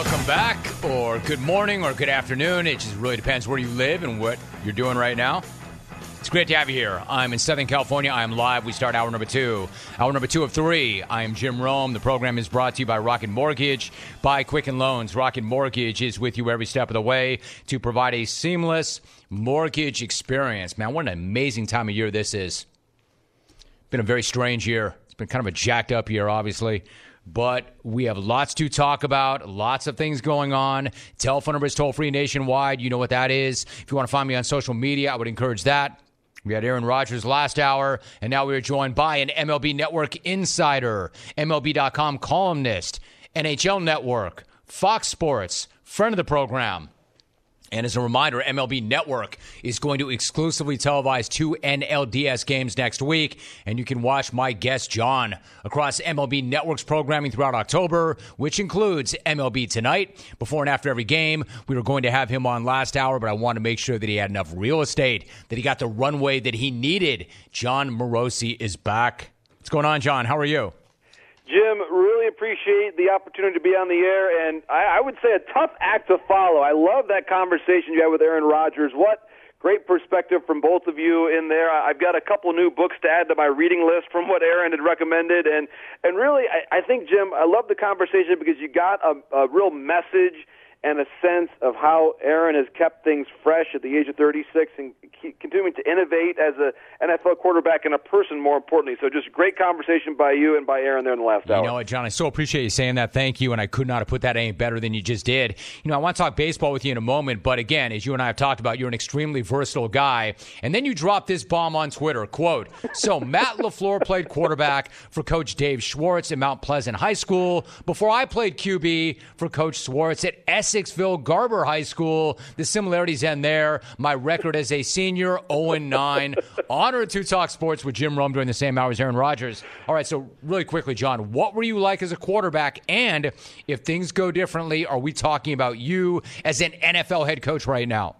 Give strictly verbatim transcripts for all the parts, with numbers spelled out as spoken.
Welcome back, or good morning, or good afternoon. It just really depends where you live and what you're doing right now. It's great to have you here. I'm in Southern California. I am live. We start hour number two. Hour number two of three. I am Jim Rome. The program is brought to you by Rocket Mortgage, by Quicken Loans. Rocket Mortgage is with you every step of the way to provide a seamless mortgage experience. Man, what an amazing time of year this is. Been a very strange year. It's been kind of a jacked up year, obviously. But we have lots to talk about, lots of things going on. Telephone number is toll-free nationwide. You know what that is. If you want to find me on social media, I would encourage that. We had Aaron Rodgers last hour, and now we are joined by an M L B Network insider, M L B dot com columnist, N H L Network, Fox Sports, friend of the program. And as a reminder, M L B Network is going to exclusively televise two N L D S games next week. And you can watch my guest, John, across M L B Network's programming throughout October, which includes M L B Tonight. Before and after every game, we were going to have him on last hour, but I wanted to make sure that he had enough real estate, that he got the runway that he needed. Jon Morosi is back. What's going on, John? How are you? Jim, really appreciate the opportunity to be on the air, and I, I would say a tough act to follow. I love that conversation you had with Aaron Rodgers. What great perspective from both of you in there. I've got a couple new books to add to my reading list from what Aaron had recommended, and, and really, I, I think, Jim, I love the conversation because you got a, a real message and a sense of how Aaron has kept things fresh at the age of thirty-six and keep continuing to innovate as a N F L quarterback and a person, more importantly. So just great conversation by you and by Aaron there in the last hour. You know what, John, I so appreciate you saying that. Thank you, and I could not have put that any better than you just did. You know, I want to talk baseball with you in a moment, but again, as you and I have talked about, you're an extremely versatile guy, and then you dropped this bomb on Twitter, quote, so Matt LaFleur played quarterback for Coach Dave Schwartz at Mount Pleasant High School before I played Q B for Coach Schwartz at Essexville Garber High School. The similarities end there. My record as a senior, oh and nine. Honored to talk sports with Jim Rome during the same hour as Aaron Rodgers. All right, so really quickly, John, what were you like as a quarterback? And if things go differently, are we talking about you as an N F L head coach right now?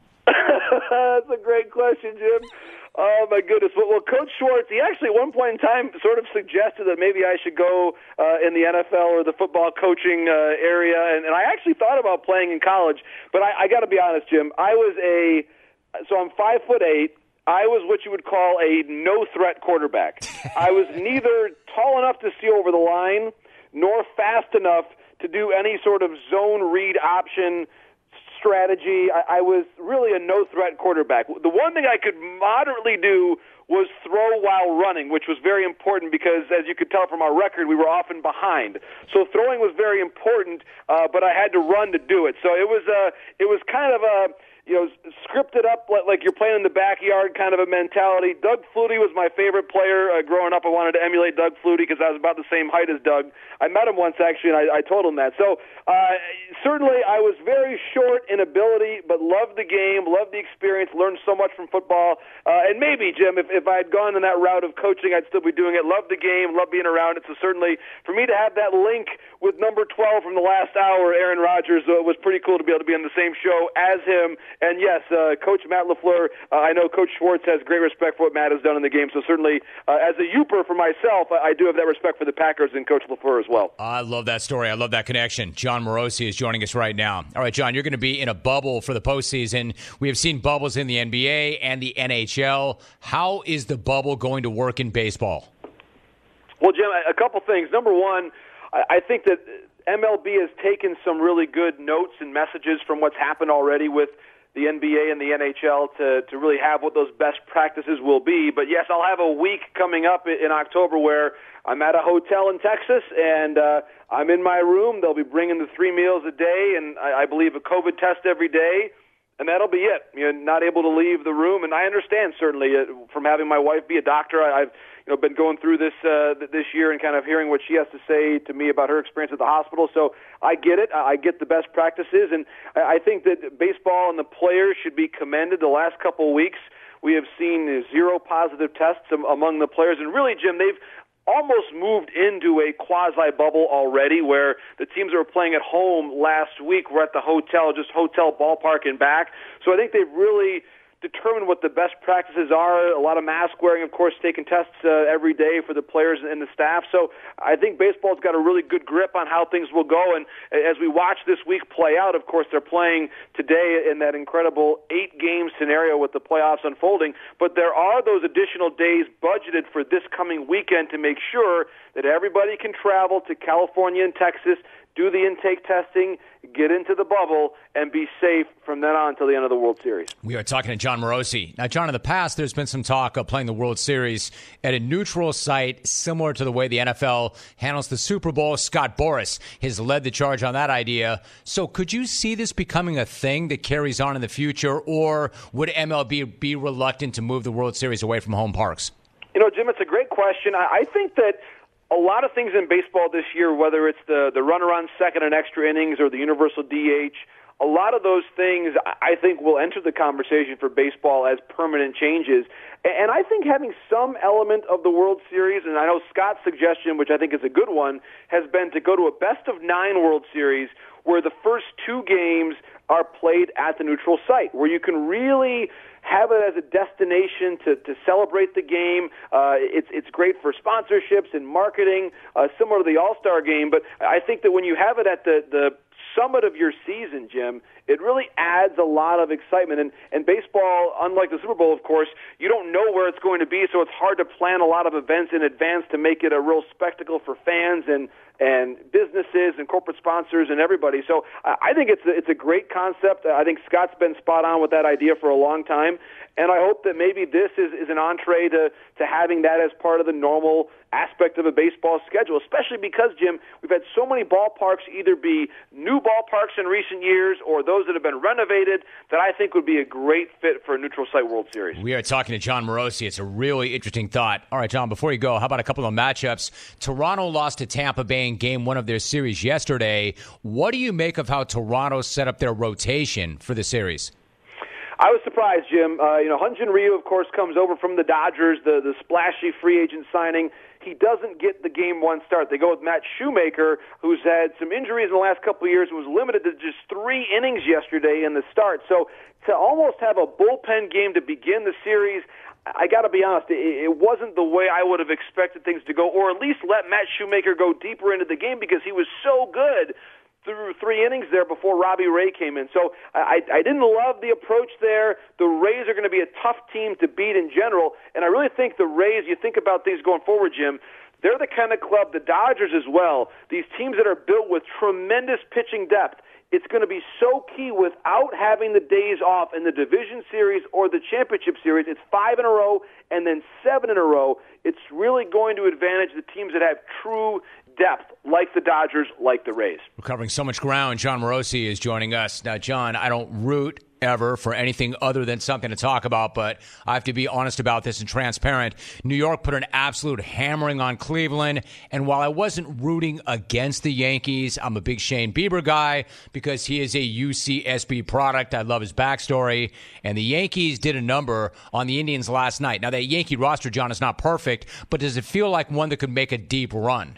That's a great question, Jim. Oh, my goodness. Well, well, Coach Schwartz, he actually at one point in time sort of suggested that maybe I should go uh, in the N F L or the football coaching uh, area, and, and I actually thought about playing in college. But I, I got to be honest, Jim, I was a – so I'm five foot eight. I was what you would call a no-threat quarterback. I was neither tall enough to see over the line nor fast enough to do any sort of zone read option strategy. I, I was really a no-threat quarterback. The one thing I could moderately do was throw while running, which was very important because, as you could tell from our record, we were often behind. So throwing was very important, uh, but I had to run to do it. So it was uh, it was kind of a you know, scripted up like you're playing in the backyard kind of a mentality. Doug Flutie was my favorite player uh, growing up. I wanted to emulate Doug Flutie because I was about the same height as Doug. I met him once, actually, and I, I told him that. So uh, certainly I was very short in ability, but loved the game, loved the experience, learned so much from football. Uh, and maybe, Jim, if, if I had gone in that route of coaching, I'd still be doing it. Loved the game, loved being around it. So certainly for me to have that link with number twelve from the last hour, Aaron Rodgers, uh, was pretty cool to be able to be on the same show as him. And yes, uh, Coach Matt LaFleur, uh, I know Coach Schwartz has great respect for what Matt has done in the game. So certainly, uh, as a Youper for myself, I, I do have that respect for the Packers and Coach LaFleur as well. I love that story. I love that connection. Jon Morosi is joining us right now. All right, John, you're going to be in a bubble for the postseason. We have seen bubbles in the N B A and the N H L. How is the bubble going to work in baseball? Well, Jim, a couple things. Number one, I think that M L B has taken some really good notes and messages from what's happened already with the N B A and the N H L to, to really have what those best practices will be. But, yes, I'll have a week coming up in October where I'm at a hotel in Texas, and uh, I'm in my room. They'll be bringing the three meals a day, and I, I believe a COVID test every day, and that'll be it. You're not able to leave the room, and I understand, certainly, uh, from having my wife be a doctor. I, I've you know, been going through this uh, this year and kind of hearing what she has to say to me about her experience at the hospital. So I get it. I get the best practices, and I think that baseball and the players should be commended. The last couple of weeks, we have seen zero positive tests among the players, and really, Jim, they've almost moved into a quasi-bubble already where the teams that were playing at home last week were at the hotel, just hotel ballpark and back. So I think they've really determine what the best practices are. A lot of mask wearing, of course, taking tests uh, every day for the players and the staff. So I think baseball's got a really good grip on how things will go. And as we watch this week play out, of course, they're playing today in that incredible eight-game scenario with the playoffs unfolding. But there are those additional days budgeted for this coming weekend to make sure that everybody can travel to California and Texas, do the intake testing, get into the bubble, and be safe from then on until the end of the World Series. We are talking to Jon Morosi. Now, John, in the past, there's been some talk of playing the World Series at a neutral site, similar to the way the N F L handles the Super Bowl. Scott Boras has led the charge on that idea. So could you see this becoming a thing that carries on in the future, or would M L B be reluctant to move the World Series away from home parks? You know, Jim, it's a great question. I, I think that a lot of things in baseball this year, whether it's the, the runner on second and extra innings or the universal D H, a lot of those things I think will enter the conversation for baseball as permanent changes. And I think having some element of the World Series, and I know Scott's suggestion, which I think is a good one, has been to go to a best of nine World Series where the first two games are played at the neutral site, where you can really have it as a destination to, to celebrate the game. Uh, it's it's great for sponsorships and marketing, uh, similar to the All-Star game. But I think that when you have it at the, the summit of your season, Jim, it really adds a lot of excitement. And, and baseball, unlike the Super Bowl, of course, you don't know where it's going to be, so it's hard to plan a lot of events in advance to make it a real spectacle for fans and and businesses and corporate sponsors and everybody. So I think it's a, it's a great concept. I think Scott's been spot on with that idea for a long time, and I hope that maybe this is, is an entree to, to having that as part of the normal aspect of a baseball schedule, especially because, Jim, we've had so many ballparks either be new ballparks in recent years or those that have been renovated that I think would be a great fit for a neutral site World Series. We are talking to Jon Morosi. It's a really interesting thought. All right, John, before you go, how about a couple of matchups? Toronto lost to Tampa Bay in game one of their series yesterday. What do you make of how Toronto set up their rotation for the series? I was surprised, Jim. Uh, you know, Hyun-Jin Ryu, of course, comes over from the Dodgers, the, the splashy free agent signing. He doesn't get the game one start. They go with Matt Shoemaker, who's had some injuries in the last couple of years and was limited to just three innings yesterday in the start. So to almost have a bullpen game to begin the series, I got to be honest, it wasn't the way I would have expected things to go, or at least let Matt Shoemaker go deeper into the game because he was so good through three innings there before Robbie Ray came in. So I, I didn't love the approach there. The Rays are going to be a tough team to beat in general, and I really think the Rays, you think about things going forward, Jim, they're the kind of club, the Dodgers as well, these teams that are built with tremendous pitching depth. It's going to be so key without having the days off in the division series or the championship series. It's five in a row and then seven in a row. It's really going to advantage the teams that have true depth, like the Dodgers, like the Rays. We're covering so much ground. Jon Morosi is joining us. Now, John, I don't root ever for anything other than something to talk about, but I have to be honest about this and transparent. New York put an absolute hammering on Cleveland, and while I wasn't rooting against the Yankees, I'm a big Shane Bieber guy because he is a U C S B product. I love his backstory, and the Yankees did a number on the Indians last night. Now, that Yankee roster, John, is not perfect, but does it feel like one that could make a deep run?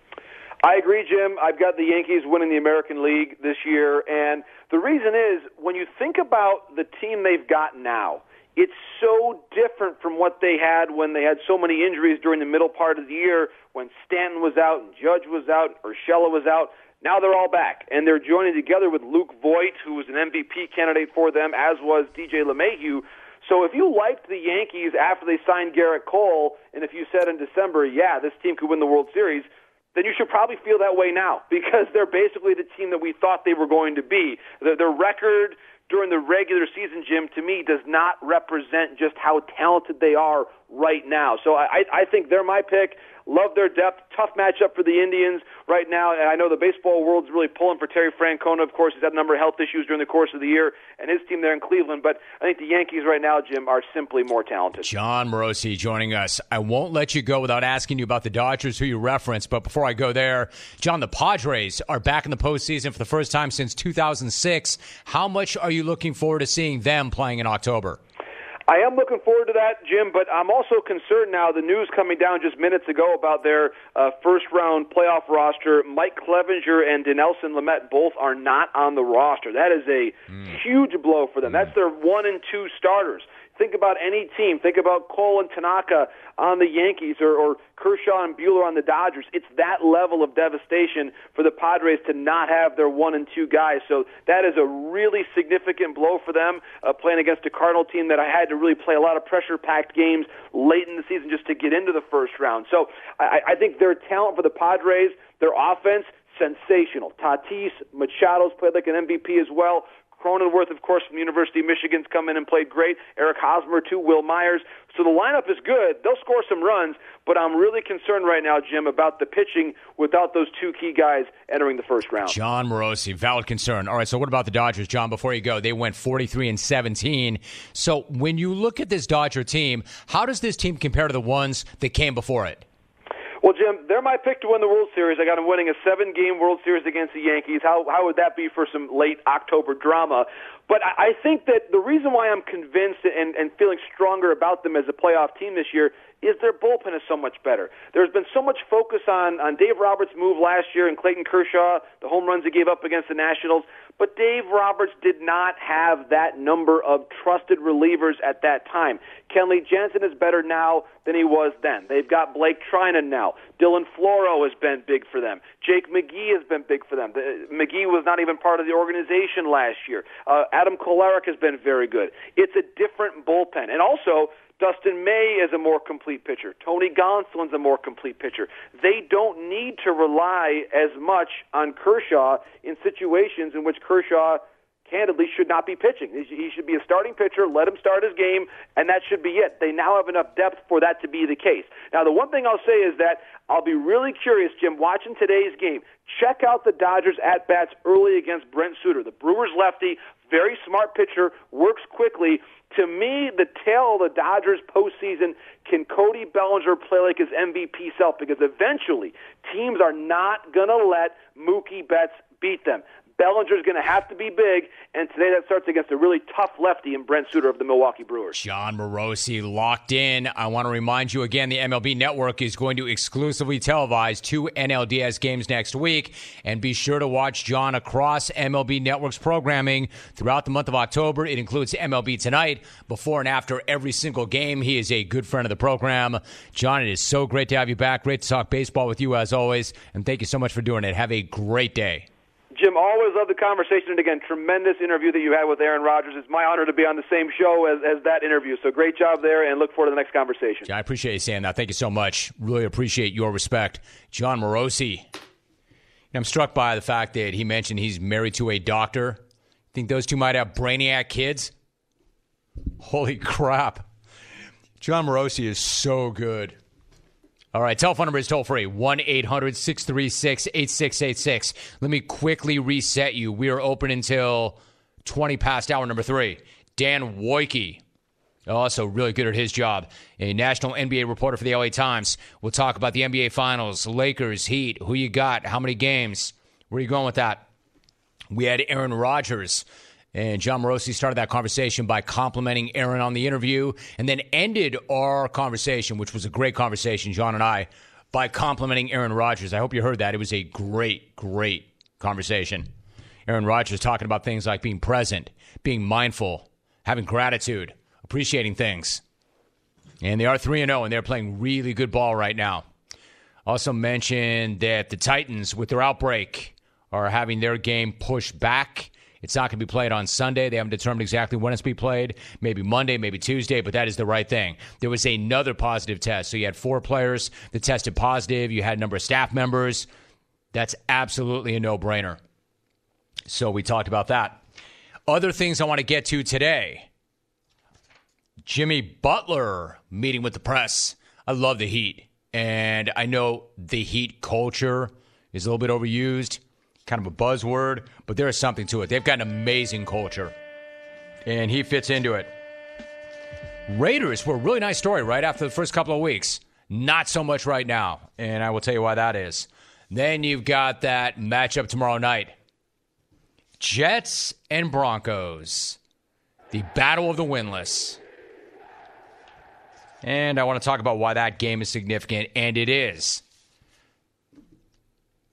I agree, Jim. I've got the Yankees winning the American League this year, and the reason is when you think about the team they've got now, it's so different from what they had when they had so many injuries during the middle part of the year when Stanton was out and Judge was out, Urshela was out. Now they're all back, and they're joining together with Luke Voit, who was an M V P candidate for them, as was D J LeMahieu. So if you liked the Yankees after they signed Garrett Cole, and if you said in December, yeah, this team could win the World Series, then you should probably feel that way now because they're basically the team that we thought they were going to be. Their, their record during the regular season, Jim, to me, does not represent just how talented they are right now. So I, I think they're my pick. Love their depth. Tough matchup for the Indians right now. And I know the baseball world's really pulling for Terry Francona. Of course, he's had a number of health issues during the course of the year, and his team there in Cleveland. But I think the Yankees right now, Jim, are simply more talented. Jon Morosi joining us. I won't let you go without asking you about the Dodgers, who you referenced. But before I go there, John, the Padres are back in the postseason for the first time since two thousand six. How much are you looking forward to seeing them playing in October? I am looking forward to that, Jim, but I'm also concerned now. The news coming down just minutes ago about their uh, first-round playoff roster, Mike Clevenger and Dinelson Lamet both are not on the roster. That is a mm. huge blow for them. Mm. That's their one and two starters. think about any team. Think about Cole and Tanaka on the Yankees or, or Kershaw and Buehler on the Dodgers. It's that level of devastation for the Padres to not have their one and two guys. So that is a really significant blow for them, uh, playing against a Cardinal team that I had to really play a lot of pressure-packed games late in the season just to get into the first round. So I, I think their talent for the Padres, their offense, sensational. Tatis, Machado's played like an M V P as well. Cronenworth, of course, from the University of Michigan's come in and played great. Eric Hosmer, too. Will Myers. So the lineup is good. They'll score some runs, but I'm really concerned right now, Jim, about the pitching without those two key guys entering the first round. Jon Morosi, valid concern. All right, so what about the Dodgers, John, before you go? They went forty-three and seventeen. So when you look at this Dodger team, how does this team compare to the ones that came before it? Well, Jim, they're my pick to win the World Series. I got them winning a seven-game World Series against the Yankees. How how would that be for some late October drama? But I, I think that the reason why I'm convinced and, and feeling stronger about them as a playoff team this year is their bullpen is so much better. There's been so much focus on, on Dave Roberts' move last year and Clayton Kershaw, the home runs he gave up against the Nationals. But Dave Roberts did not have that number of trusted relievers at that time. Kenley Jansen is better now than he was then. They've got Blake Trinan now. Dylan Floro has been big for them. Jake McGee has been big for them. The, McGee was not even part of the organization last year. Uh, Adam Kolarek has been very good. It's a different bullpen. And also, Dustin May is a more complete pitcher. Tony Gonsolin's a more complete pitcher. They don't need to rely as much on Kershaw in situations in which Kershaw, candidly, should not be pitching. He should be a starting pitcher, let him start his game, and that should be it. They now have enough depth for that to be the case. Now, the one thing I'll say is that I'll be really curious, Jim, watching today's game. Check out the Dodgers at-bats early against Brent Suter. The Brewers lefty, very smart pitcher, works quickly. To me, the tale of the Dodgers postseason, can Cody Bellinger play like his M V P self? Because eventually, teams are not going to let Mookie Betts beat them. Bellinger's going to have to be big, and today that starts against a really tough lefty in Brent Suter of the Milwaukee Brewers. Jon Morosi locked in. I want to remind you again, the M L B Network is going to exclusively televise two N L D S games next week, and be sure to watch John across M L B Network's programming throughout the month of October. It includes M L B Tonight, before and after every single game. He is a good friend of the program. John, it is so great to have you back. Great to talk baseball with you as always, and thank you so much for doing it. Have a great day. Jim, always love the conversation, and again, tremendous interview that you had with Aaron Rodgers. It's my honor to be on the same show as, as that interview, so great job there, and look forward to the next conversation. I appreciate you saying that. Thank you so much. Really appreciate your respect. Jon Morosi. And I'm struck by the fact that he mentioned he's married to a doctor. Think those two might have brainiac kids? Holy crap. Jon Morosi is so good. All right, telephone number is toll-free, one eight hundred six three six eight six eight six. Let me quickly reset you. We are open until twenty past hour number three. Dan Wojcicki, also really good at his job, a national N B A reporter for the L A Times. We'll talk about the N B A Finals, Lakers, Heat, who you got, how many games. Where are you going with that? We had Aaron Rodgers. And Jon Morosi started that conversation by complimenting Aaron on the interview, and then ended our conversation, which was a great conversation, John and I, by complimenting Aaron Rodgers. I hope you heard that. It was a great, great conversation. Aaron Rodgers talking about things like being present, being mindful, having gratitude, appreciating things. And they are three and oh, and they're playing really good ball right now. Also mentioned that the Titans, with their outbreak, are having their game pushed back. It's not going to be played on Sunday. They haven't determined exactly when it's going to be played. Maybe Monday, maybe Tuesday, but that is the right thing. There was another positive test. So you had four players that tested positive. You had a number of staff members. That's absolutely a no-brainer. So we talked about that. Other things I want to get to today. Jimmy Butler meeting with the press. I love the Heat. And I know the Heat culture is a little bit overused. Kind of a buzzword, but there is something to it. They've got an amazing culture, and he fits into it. Raiders were a really nice story right after the first couple of weeks. Not so much right now, and I will tell you why that is. Then you've got that matchup tomorrow night. Jets and Broncos. The battle of the winless. And I want to talk about why that game is significant, and it is.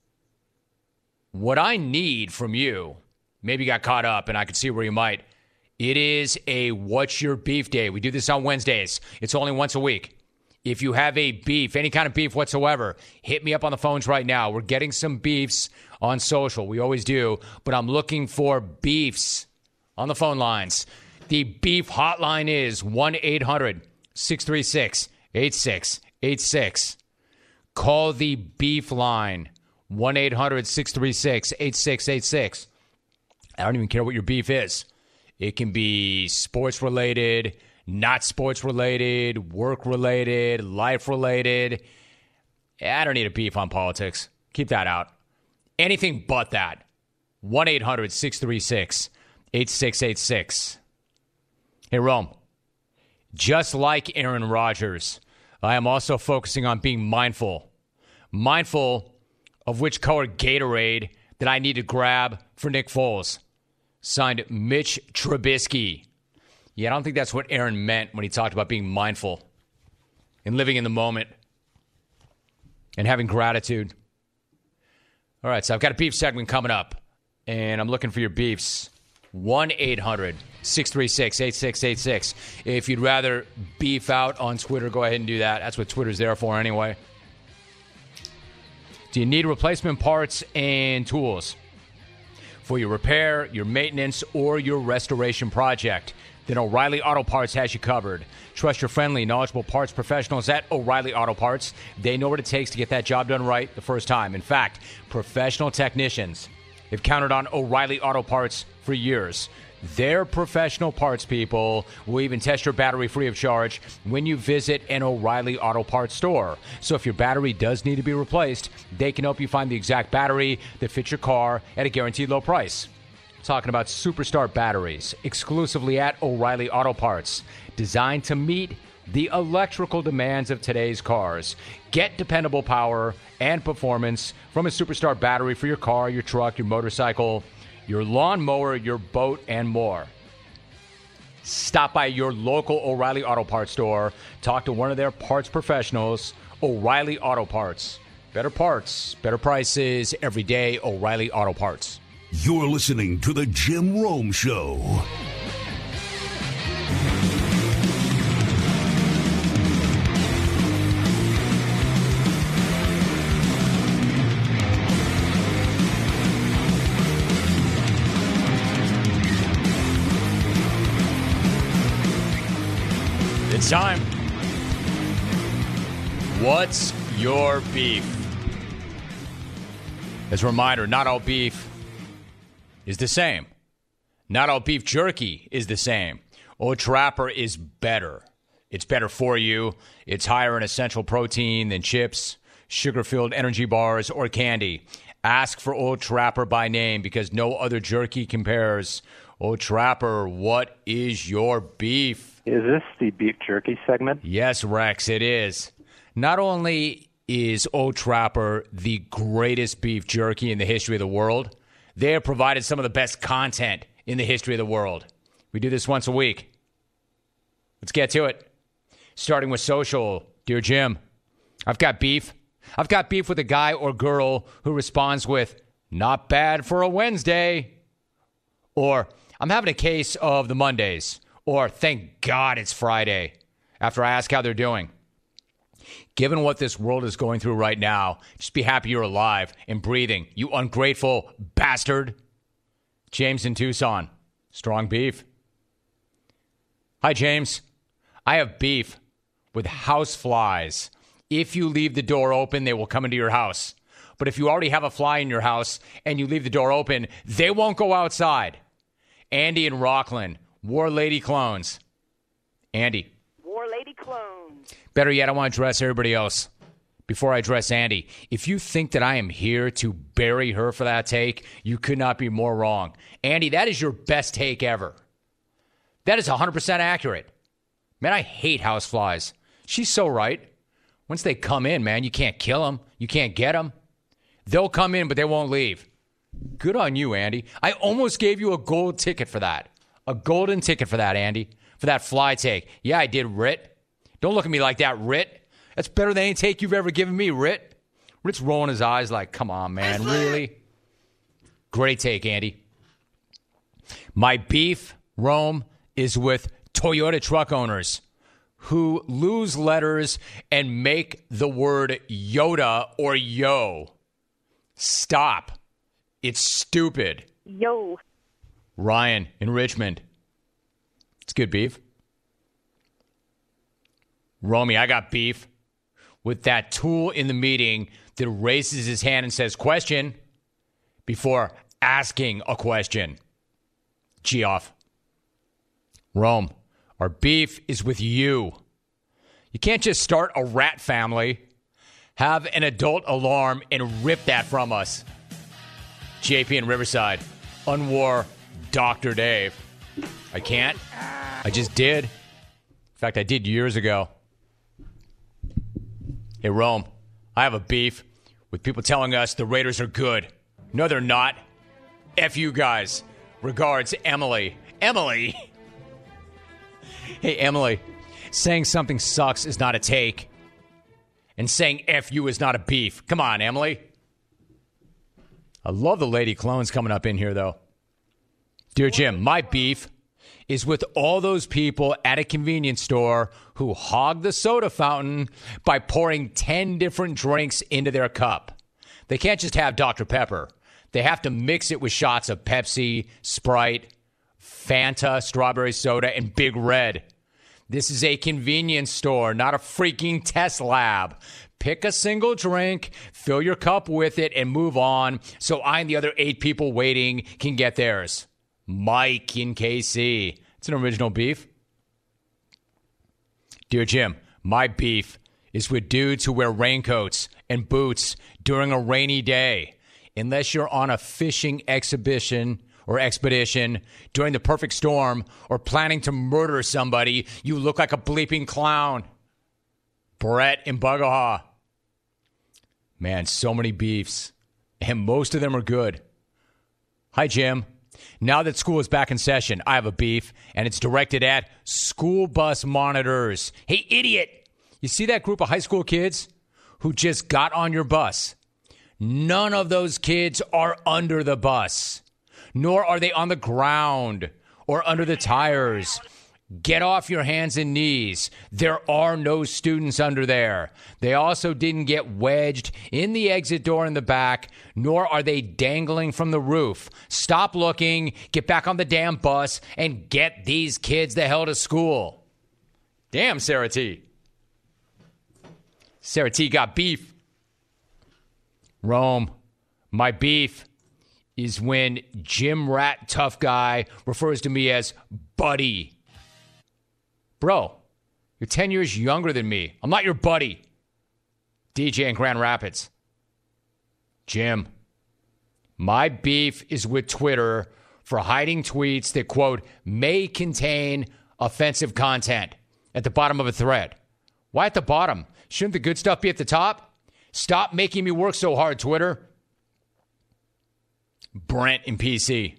What I need from you, maybe you got caught up, and I could see where you might, It is a What's Your Beef Day. We do this on Wednesdays. It's only once a week. If you have a beef, any kind of beef whatsoever, hit me up on the phones right now. We're getting some beefs on social. We always do. But I'm looking for beefs on the phone lines. The beef hotline is one eight hundred six three six eight six eight six. Call the beef line, one eight hundred six three six eight six eight six. I don't even care what your beef is. It can be sports related, not sports related, work related, life related. I don't need a beef on politics. Keep that out. Anything but that. one eight hundred six three six eight six eight six. Hey, Rome. Just like Aaron Rodgers, I am also focusing on being mindful. Mindful of which color Gatorade that I need to grab for Nick Foles. Signed, Mitch Trubisky. Yeah, I don't think that's what Aaron meant when he talked about being mindful and living in the moment and having gratitude. All right, so I've got a beef segment coming up, and I'm looking for your beefs. one eight hundred six three six eight six eight six. If you'd rather beef out on Twitter, go ahead and do that. That's what Twitter's there for anyway. Do you need replacement parts and tools for your repair, your maintenance, or your restoration project? Then O'Reilly Auto Parts has you covered. Trust your friendly, knowledgeable parts professionals at O'Reilly Auto Parts. They know what it takes to get that job done right the first time. In fact, professional technicians have counted on O'Reilly Auto Parts for years. Their professional parts people will even test your battery free of charge when you visit an O'Reilly Auto Parts store. So if your battery does need to be replaced, they can help you find the exact battery that fits your car at a guaranteed low price. Talking about Superstar batteries, exclusively at O'Reilly Auto Parts, designed to meet the electrical demands of today's cars. Get dependable power and performance from a Superstar battery for your car, your truck, your motorcycle, your lawnmower, your boat, and more. Stop by your local O'Reilly Auto Parts store. Talk to one of their parts professionals. O'Reilly Auto Parts. Better parts, better prices every day. O'Reilly Auto Parts. You're listening to The Jim Rome Show. It's time. What's your beef? As a reminder, not all beef is the same. Not all beef jerky is the same. Old Trapper is better. It's better for you. It's higher in essential protein than chips, sugar-filled energy bars, or candy. Ask for Old Trapper by name because no other jerky compares. Old Trapper, what is your beef? Is this the beef jerky segment? Yes, Rex, it is. Not only is Old Trapper the greatest beef jerky in the history of the world, they have provided some of the best content in the history of the world. We do this once a week. Let's get to it. Starting with social. Dear Jim, I've got beef. I've got beef with a guy or girl who responds with, not bad for a Wednesday. Or, I'm having a case of the Mondays. Or, thank God it's Friday, after I ask how they're doing. Given what this world is going through right now, just be happy you're alive and breathing, you ungrateful bastard. James in Tucson. Strong beef. Hi, James. I have beef with house flies. If you leave the door open, they will come into your house. But if you already have a fly in your house and you leave the door open, they won't go outside. Andy in Rockland. War Lady Clones. Andy. War Lady Clones. Better yet, I want to address everybody else before I address Andy. If you think that I am here to bury her for that take, you could not be more wrong. Andy, that is your best take ever. That is one hundred percent accurate. Man, I hate houseflies. She's so right. Once they come in, man, you can't kill them. You can't get them. They'll come in, but they won't leave. Good on you, Andy. I almost gave you a gold ticket for that. A golden ticket for that, Andy. For that fly take. Yeah, I did, Rit. Don't look at me like that, Rit. That's better than any take you've ever given me, Rit. Rit's rolling his eyes like, come on, man, really? Great take, Andy. My beef Rome is with Toyota truck owners who lose letters and make the word Yoda or yo. Stop. It's stupid. Yo. Ryan in Richmond. It's good beef. Romy, I got beef with that tool in the meeting that raises his hand and says question before asking a question. Geoff. Rome, our beef is with you. You can't just start a rat family, have an adult alarm, and rip that from us. J P in Riverside. Unwar Doctor Dave. I can't. I just did. In fact, I did years ago. Hey, Rome, I have a beef with people telling us the Raiders are good. No, they're not. F you guys. Regards, Emily. Emily? Hey, Emily, saying something sucks is not a take. And saying F you is not a beef. Come on, Emily. I love the lady clones coming up in here, though. Dear Jim, my beef is with all those people at a convenience store who hog the soda fountain by pouring ten different drinks into their cup. They can't just have Doctor Pepper. They have to mix it with shots of Pepsi, Sprite, Fanta, strawberry soda, and Big Red. This is a convenience store, not a freaking test lab. Pick a single drink, fill your cup with it, and move on so I and the other eight people waiting can get theirs. Mike in K C. It's an original beef. Dear Jim, my beef is with dudes who wear raincoats and boots during a rainy day. Unless you're on a fishing exhibition or expedition during the perfect storm or planning to murder somebody, you look like a bleeping clown. Brett in Bugahaw. Man, so many beefs, and most of them are good. Hi, Jim. Now that school is back in session, I have a beef, and it's directed at school bus monitors. Hey, idiot! You see that group of high school kids who just got on your bus? None of those kids are under the bus, nor are they on the ground or under the tires. Get off your hands and knees. There are no students under there. They also didn't get wedged in the exit door in the back, nor are they dangling from the roof. Stop looking, get back on the damn bus, and get these kids the hell to school. Damn, Sarah T. Sarah T got beef. Rome, my beef is when Jim Rat Tough Guy refers to me as buddy. Bro, you're ten years younger than me. I'm not your buddy. D J in Grand Rapids. Jim, my beef is with Twitter for hiding tweets that, quote, may contain offensive content at the bottom of a thread. Why at the bottom? Shouldn't the good stuff be at the top? Stop making me work so hard, Twitter. Brent in P C.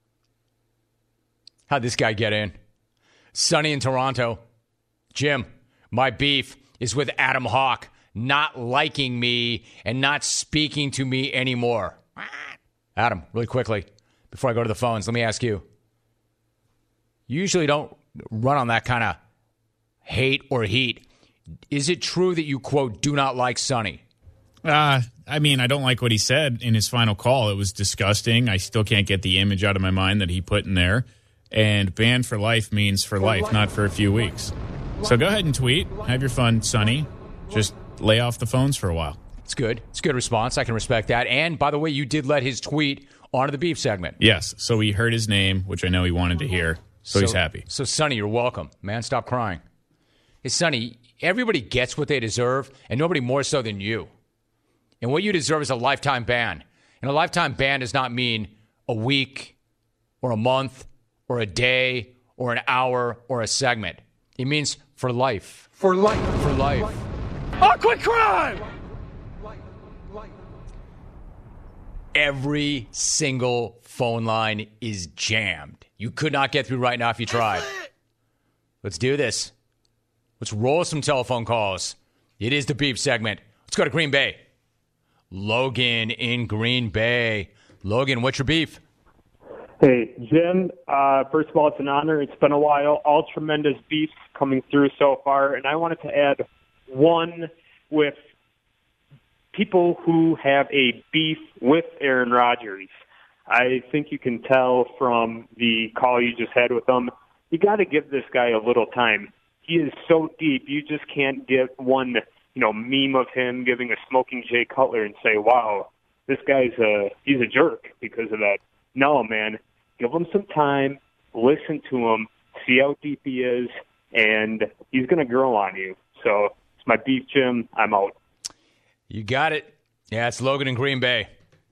How'd this guy get in? Sunny in Toronto. Jim, my beef is with Adam Hawk not liking me and not speaking to me anymore. Adam, really quickly, before I go to the phones, let me ask you. You usually don't run on that kind of hate or heat. Is it true that you, quote, do not like Sunny? Uh, I mean, I don't like what he said in his final call. It was disgusting. I still can't get the image out of my mind that he put in there. And banned for life means for life, not for a few weeks. So go ahead and tweet. Have your fun, Sonny. Just lay off the phones for a while. It's good. It's a good response. I can respect that. And, by the way, you did let his tweet onto the beef segment. Yes. So he heard his name, which I know he wanted to hear. So, so he's happy. So, Sonny, you're welcome. Man, stop crying. Hey, Sonny, everybody gets what they deserve, and nobody more so than you. And what you deserve is a lifetime ban. And a lifetime ban does not mean a week or a month or a day, or an hour, or a segment. It means for life. For life. For life. Oh, quit crime! Every single phone line is jammed. You could not get through right now if you tried. Let's do this. Let's roll some telephone calls. It is the beef segment. Let's go to Green Bay. Logan in Green Bay. Logan, what's your beef? Hey, Jim, uh, first of all, it's an honor. It's been a while. All tremendous beefs coming through so far. And I wanted to add one with people who have a beef with Aaron Rodgers. I think you can tell from the call you just had with him, you got to give this guy a little time. He is so deep, you just can't get one, you know, meme of him giving a smoking Jay Cutler and say, wow, this guy's a, he's a jerk because of that. No, man. Give him some time, listen to him, see how deep he is, and he's going to grow on you. So it's my beef, Jim. I'm out. You got it. Yeah, it's Logan in Green Bay.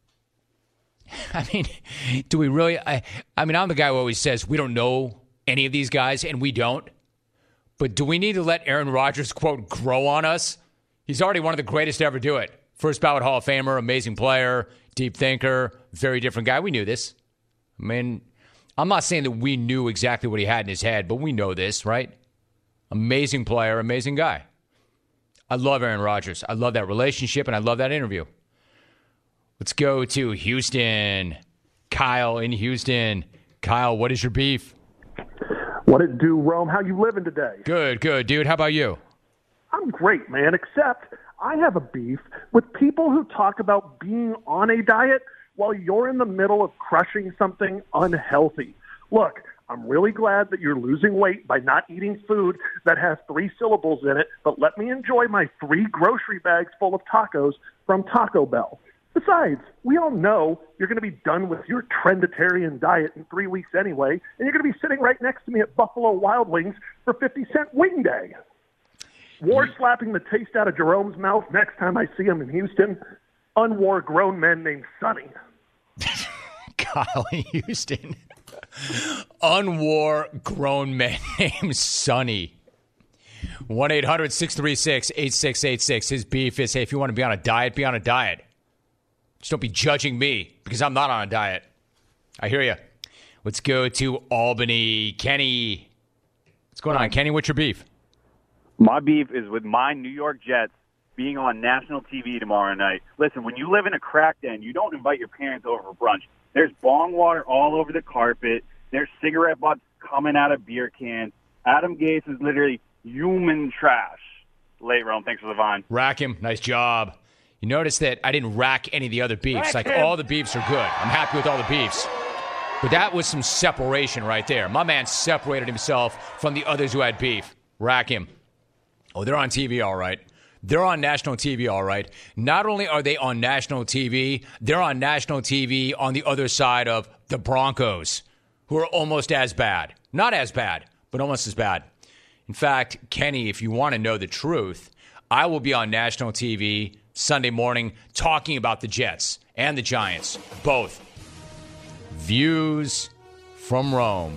I mean, do we really? I, I mean, I'm the guy who always says we don't know any of these guys, and we don't. But do we need to let Aaron Rodgers, quote, grow on us? He's already one of the greatest to ever do it. First ballot Hall of Famer, amazing player, deep thinker, very different guy. We knew this. I mean, I'm not saying that we knew exactly what he had in his head, but we know this, right? Amazing player, amazing guy. I love Aaron Rodgers. I love that relationship, and I love that interview. Let's go to Houston. Kyle in Houston. Kyle, what is your beef? What it do, Rome? How you living today? Good, good, dude. How about you? I'm great, man, except I have a beef with people who talk about being on a diet while you're in the middle of crushing something unhealthy. Look, I'm really glad that you're losing weight by not eating food that has three syllables in it, but let me enjoy my three grocery bags full of tacos from Taco Bell. Besides, we all know you're going to be done with your trenditarian diet in three weeks anyway, and you're going to be sitting right next to me at Buffalo Wild Wings for fifty cent Wing Day. War slapping the taste out of Jerome's mouth next time I see him in Houston. Unwar grown men named Sonny. Kyle in Houston. Unwar grown man named Sonny. one eight hundred six three six eight six eight six. His beef is, hey, if you want to be on a diet, be on a diet. Just don't be judging me because I'm not on a diet. I hear you. Let's go to Albany. Kenny. What's going on, Kenny? What's your beef? My beef is with my New York Jets being on national T V tomorrow night. Listen, when you live in a crack den, you don't invite your parents over for brunch. There's bong water all over the carpet. There's cigarette butts coming out of beer cans. Adam Gase is literally human trash. Late, Rome. Thanks for the vine. Rack him. Nice job. You notice that I didn't rack any of the other beefs. Rack like, him. All the beefs are good. I'm happy with all the beefs. But that was some separation right there. My man separated himself from the others who had beef. Rack him. Oh, they're on T V, all right. They're on national T V, all right. Not only are they on national T V, they're on national T V on the other side of the Broncos, who are almost as bad. Not as bad, but almost as bad. In fact, Kenny, if you want to know the truth, I will be on national T V Sunday morning talking about the Jets and the Giants, both. Views from Rome.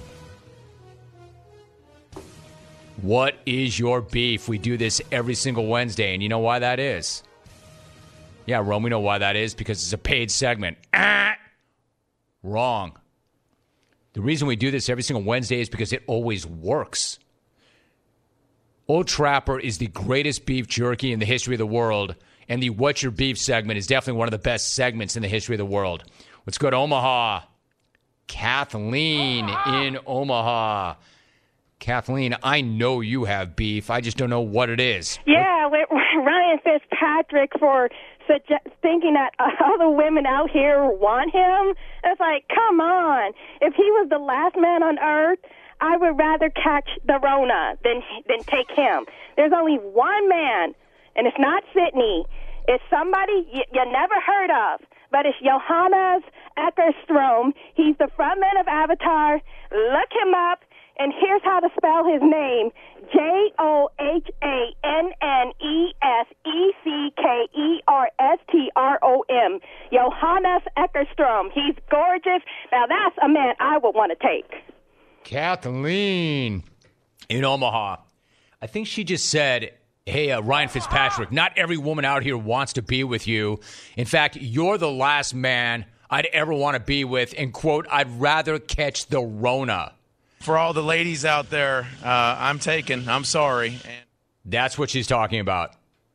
What is your beef? We do this every single Wednesday, and you know why that is? Yeah, Rome, we know why that is, because it's a paid segment. Ah! Wrong. The reason we do this every single Wednesday is because it always works. Old Trapper is the greatest beef jerky in the history of the world, and the What's Your Beef segment is definitely one of the best segments in the history of the world. Let's go to Omaha. Kathleen in Omaha. Kathleen, I know you have beef. I just don't know what it is. Yeah, with Ryan Fitzpatrick for suggest- thinking that all the women out here want him. It's like, come on. If he was the last man on earth, I would rather catch the Rona than than take him. There's only one man, and it's not Sydney. It's somebody you, you never heard of, but it's Johannes Eckerstrom. He's the frontman of Avatar. Look him up. And here's how to spell his name. J O H A N N E S E C K E R S T R O M. Johannes Eckerstrom. He's gorgeous. Now, that's a man I would want to take. Kathleen in Omaha. I think she just said, hey, uh, Ryan Fitzpatrick, not every woman out here wants to be with you. In fact, you're the last man I'd ever want to be with. And, quote, I'd rather catch the Rona. For all the ladies out there, uh, I'm taken. I'm sorry. And that's what she's talking about.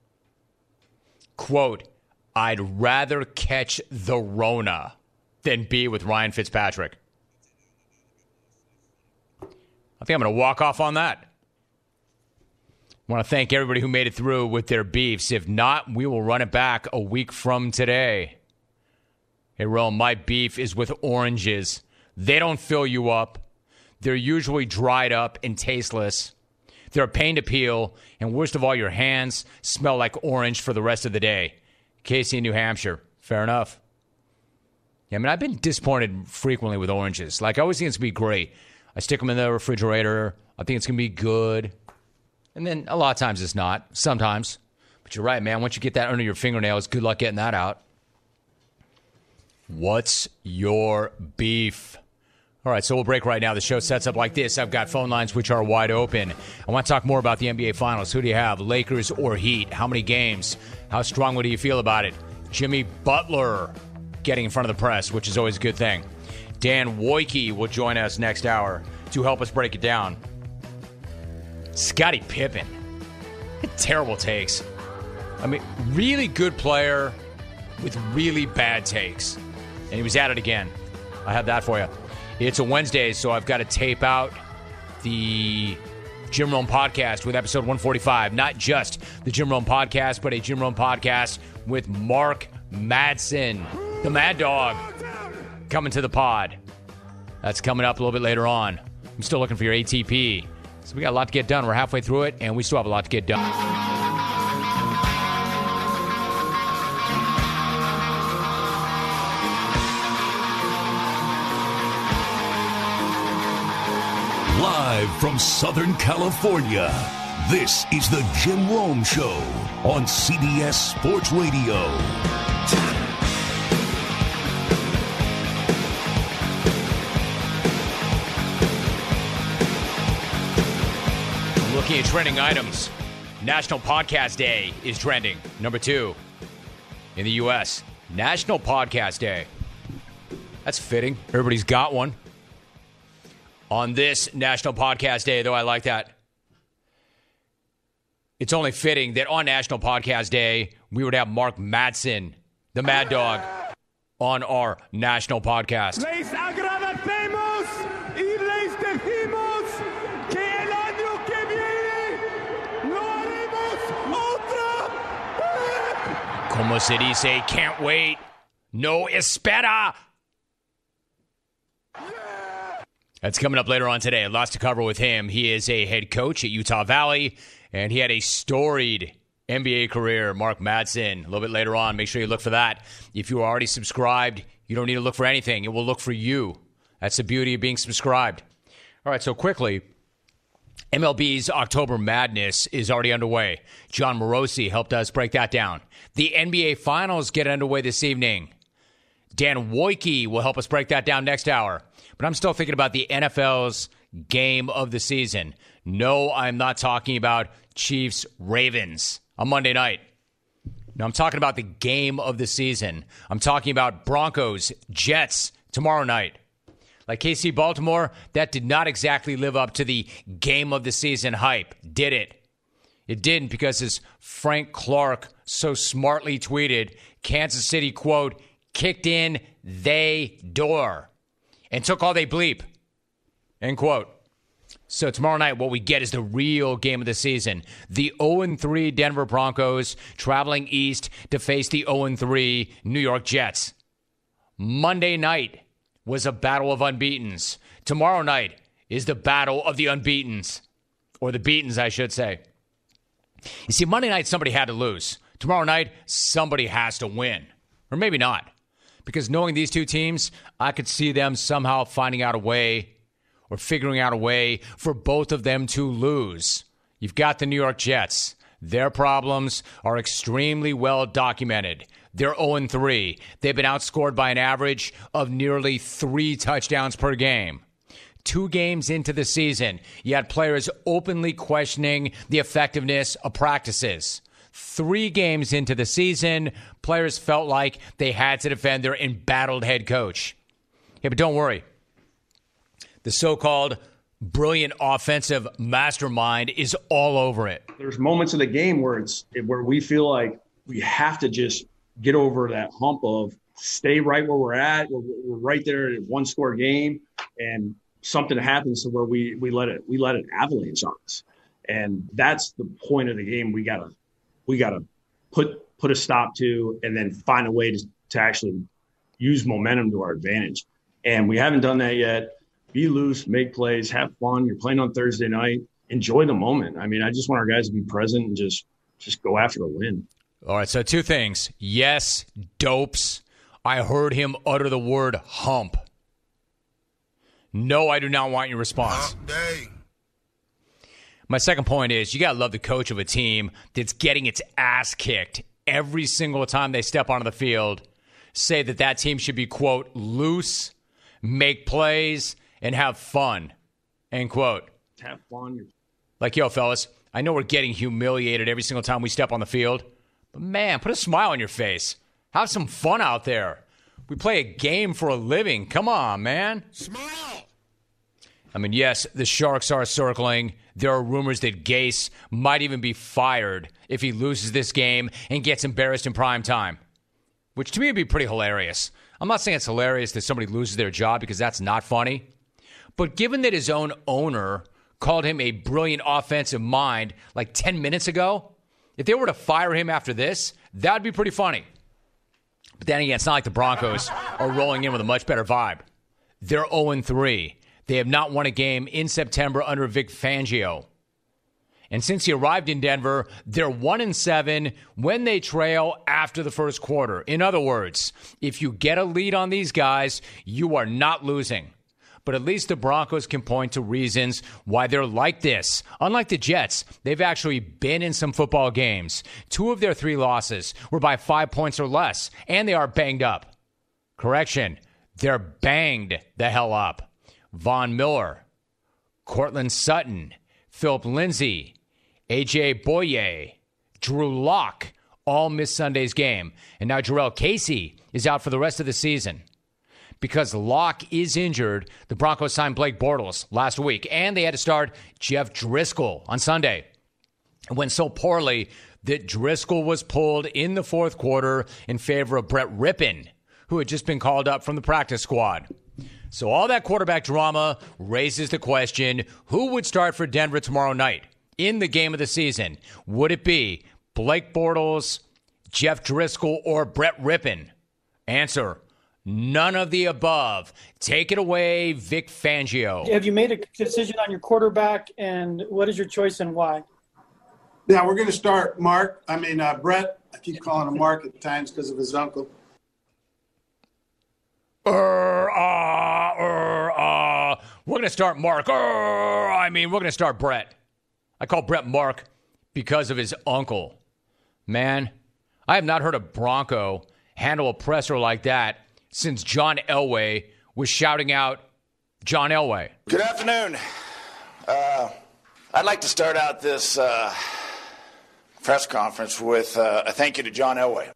Quote, I'd rather catch the Rona than be with Ryan Fitzpatrick. I think I'm going to walk off on that. I want to thank everybody who made it through with their beefs. If not, we will run it back a week from today. Hey, Rome, my beef is with oranges. They don't fill you up. They're usually dried up and tasteless. They're a pain to peel, and worst of all, your hands smell like orange for the rest of the day. Casey in New Hampshire. Fair enough. Yeah, I mean, I've been disappointed frequently with oranges. Like, I always think it's going to be great. I stick them in the refrigerator. I think it's going to be good. And then a lot of times it's not. Sometimes. But you're right, man. Once you get that under your fingernails, good luck getting that out. What's your beef? All right, so we'll break right now. The show sets up like this. I've got phone lines which are wide open. I want to talk more about the N B A Finals. Who do you have, Lakers or Heat? How many games? How strongly do you feel about it? Jimmy Butler getting in front of the press, which is always a good thing. Dan Wojcicki will join us next hour to help us break it down. Scottie Pippen. Terrible takes. I mean, really good player with really bad takes. And he was at it again. I have that for you. It's a Wednesday, so I've got to tape out the Jim Rome podcast with episode one forty-five. Not just the Jim Rome podcast, but a Jim Rome podcast with Mark Madsen, the Mad Dog, coming to the pod. That's coming up a little bit later on. I'm still looking for your A T P. So we got a lot to get done. We're halfway through it, and we still have a lot to get done. Live from Southern California, this is the Jim Rome Show on C B S Sports Radio. Looking at trending items, National Podcast Day is trending. Number two in the U S National Podcast Day. That's fitting. Everybody's got one. On this National Podcast Day, though, I like that. It's only fitting that on National Podcast Day, we would have Mark Madsen, the Mad Dog, on our national podcast. Les agradecemos y les decimos que el año que viene lo haremos otra vez. Como se dice, can't wait. No espera. That's coming up later on today. Lots to cover with him. He is a head coach at Utah Valley, and he had a storied N B A career. Mark Madsen, a little bit later on. Make sure you look for that. If you are already subscribed, you don't need to look for anything. It will look for you. That's the beauty of being subscribed. All right, so quickly, M L B's October Madness is already underway. John Morosi helped us break that down. The N B A Finals get underway this evening. Dan Wojcicki will help us break that down next hour. But I'm still thinking about the N F L's game of the season. No, I'm not talking about Chiefs-Ravens on Monday night. No, I'm talking about the game of the season. I'm talking about Broncos-Jets tomorrow night. Like K C Baltimore, that did not exactly live up to the game of the season hype, did it? It didn't, because as Frank Clark so smartly tweeted, Kansas City, quote, kicked in they door and took all they bleep, end quote. So tomorrow night, what we get is the real game of the season. The oh and three Denver Broncos traveling east to face the oh and three New York Jets. Monday night was a battle of unbeatens. Tomorrow night is the battle of the unbeatens, or the beatens, I should say. You see, Monday night, somebody had to lose. Tomorrow night, somebody has to win. Or maybe not. Because knowing these two teams, I could see them somehow finding out a way or figuring out a way for both of them to lose. You've got the New York Jets. Their problems are extremely well documented. They're oh and three. They've been outscored by an average of nearly three touchdowns per game. Two games into the season, you had players openly questioning the effectiveness of practices. Three games into the season, players felt like they had to defend their embattled head coach. Yeah, but don't worry. The so-called brilliant offensive mastermind is all over it. There's moments in the game where it's where we feel like we have to just get over that hump of stay right where we're at. We're, we're right there at one score game and something happens to where we we let it we let it avalanche on us. And that's the point of the game. We gotta we gotta put put a stop to, and then find a way to to actually use momentum to our advantage. And we haven't done that yet. Be loose, make plays, have fun. You're playing on Thursday night. Enjoy the moment. I mean, I just want our guys to be present and just just go after the win. All right, so two things. Yes, dopes. I heard him utter the word hump. No, I do not want your response. Hump day. My second point is you got to love the coach of a team that's getting its ass kicked every single time they step onto the field. Say that that team should be, quote, loose, make plays, and have fun, end quote. Have fun. Like, yo, fellas, I know we're getting humiliated every single time we step on the field, but, man, put a smile on your face. Have some fun out there. We play a game for a living. Come on, man. Smile. I mean, yes, the Sharks are circling. There are rumors that Gase might even be fired if he loses this game and gets embarrassed in prime time, which to me would be pretty hilarious. I'm not saying it's hilarious that somebody loses their job because that's not funny. But given that his own owner called him a brilliant offensive mind like ten minutes ago, if they were to fire him after this, that would be pretty funny. But then again, it's not like the Broncos are rolling in with a much better vibe. They're oh and three. They have not won a game in September under Vic Fangio. And since he arrived in Denver, they're one and seven when they trail after the first quarter. In other words, if you get a lead on these guys, you are not losing. But at least the Broncos can point to reasons why they're like this. Unlike the Jets, they've actually been in some football games. Two of their three losses were by five points or less, and they are banged up. Correction, they're banged the hell up. Von Miller, Cortland Sutton, Philip Lindsay, A J Boye, Drew Lock all missed Sunday's game. And now Jarrell Casey is out for the rest of the season. Because Locke is injured, the Broncos signed Blake Bortles last week, and they had to start Jeff Driscoll on Sunday. It went so poorly that Driscoll was pulled in the fourth quarter in favor of Brett Rippon, who had just been called up from the practice squad. So all that quarterback drama raises the question, who would start for Denver tomorrow night in the game of the season? Would it be Blake Bortles, Jeff Driscoll, or Brett Rippon? Answer, none of the above. Take it away, Vic Fangio. Have you made a decision on your quarterback, and what is your choice and why? Yeah, we're going to start Mark. I mean, uh, Brett. I keep calling him Mark at times because of his uncle. Uh, uh, uh, uh. We're going to start Mark. Uh, I mean, we're going to start Brett. I call Brett Mark because of his uncle. Man, I have not heard a Bronco handle a presser like that since John Elway was shouting out John Elway. Good afternoon. Uh, I'd like to start out this uh, press conference with uh, a thank you to John Elway.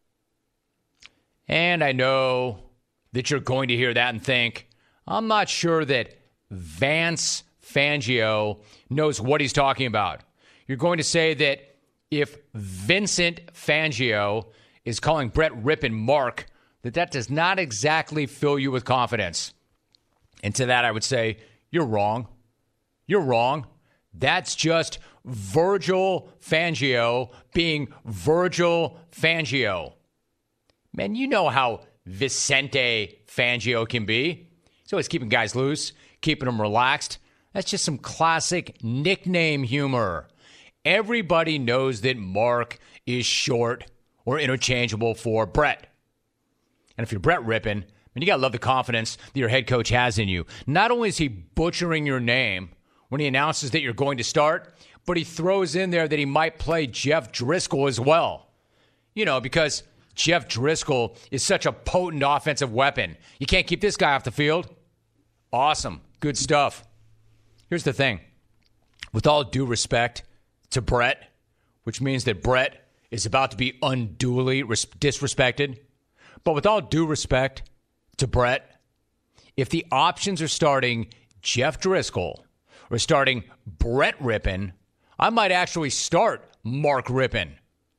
And I know that you're going to hear that and think, I'm not sure that Vance Fangio knows what he's talking about. You're going to say that if Vincent Fangio is calling Brett Rippon Mark, that that does not exactly fill you with confidence. And to that I would say, you're wrong. You're wrong. That's just Virgil Fangio being Virgil Fangio. Man, you know how Vicente Fangio can be. He's always keeping guys loose, keeping them relaxed. That's just some classic nickname humor. Everybody knows that Mark is short or interchangeable for Brett. And if you're Brett Rippon, I mean, you got to love the confidence that your head coach has in you. Not only is he butchering your name when he announces that you're going to start, but he throws in there that he might play Jeff Driscoll as well. You know, because Jeff Driscoll is such a potent offensive weapon. You can't keep this guy off the field. Awesome. Good stuff. Here's the thing. With all due respect to Brett, which means that Brett is about to be unduly res- disrespected, but with all due respect to Brett, if the options are starting Jeff Driscoll or starting Brett Rippon, I might actually start Mark Rippon.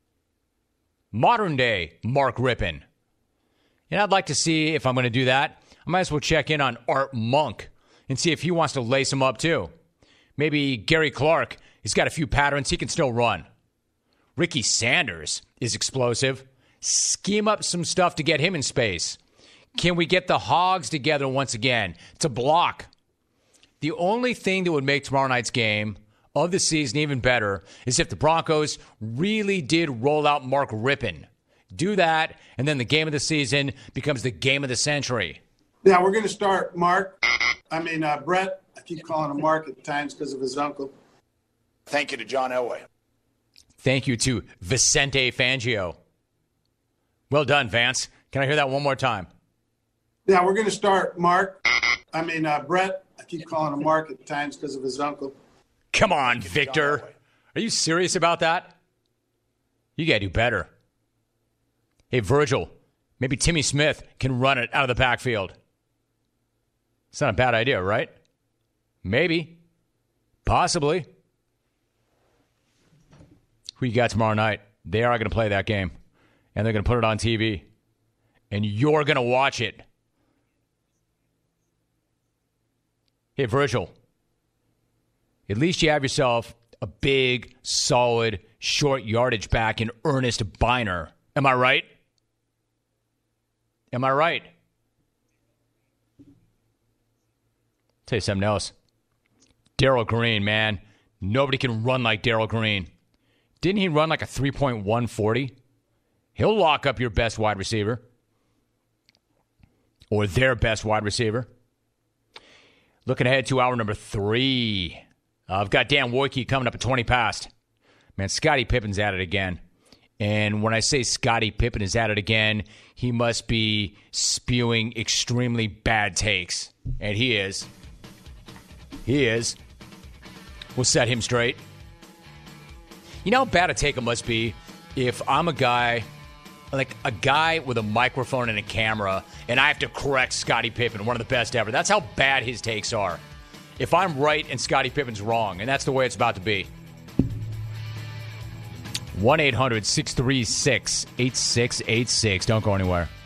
Modern day Mark Rippon. And I'd like to see if I'm going to do that. I might as well check in on Art Monk and see if he wants to lace him up too. Maybe Gary Clark, he's got a few patterns, he can still run. Ricky Sanders is explosive. Scheme up some stuff to get him in space. Can we get the Hogs together once again to block? The only thing that would make tomorrow night's game of the season even better is if the Broncos really did roll out Mark Rippon. Do that, and then the game of the season becomes the game of the century. Yeah, we're going to start Mark. I mean, uh, Brett. I keep calling him Mark at times because of his uncle. Thank you to John Elway. Thank you to Vicente Fangio. Well done, Vance. Can I hear that one more time? Yeah, we're going to start Mark. I mean, uh, Brett. I keep calling him Mark at times because of his uncle. Come on, Victor. Are you serious about that? You got to do better. Hey, Virgil, maybe Timmy Smith can run it out of the backfield. It's not a bad idea, right? Maybe. Possibly. Who you got tomorrow night? They are going to play that game. And they're going to put it on T V. And you're going to watch it. Hey, Virgil. At least you have yourself a big, solid, short yardage back in Ernest Biner. Am I right? Am I right? Tell you something else. Darrell Green, man. Nobody can run like Darrell Green. Didn't he run like a three point one forty? He'll lock up your best wide receiver. Or their best wide receiver. Looking ahead to hour number three. Uh, I've got Dan Wojcicki coming up at twenty past. Man, Scottie Pippen's at it again. And when I say Scottie Pippen is at it again, he must be spewing extremely bad takes. And he is. He is. We'll set him straight. You know how bad a take it must be if I'm a guy, like a guy with a microphone and a camera, and I have to correct Scottie Pippen, one of the best ever. That's how bad his takes are. If I'm right and Scottie Pippen's wrong, and that's the way it's about to be. one eight hundred six three six eight six eight six. Don't go anywhere.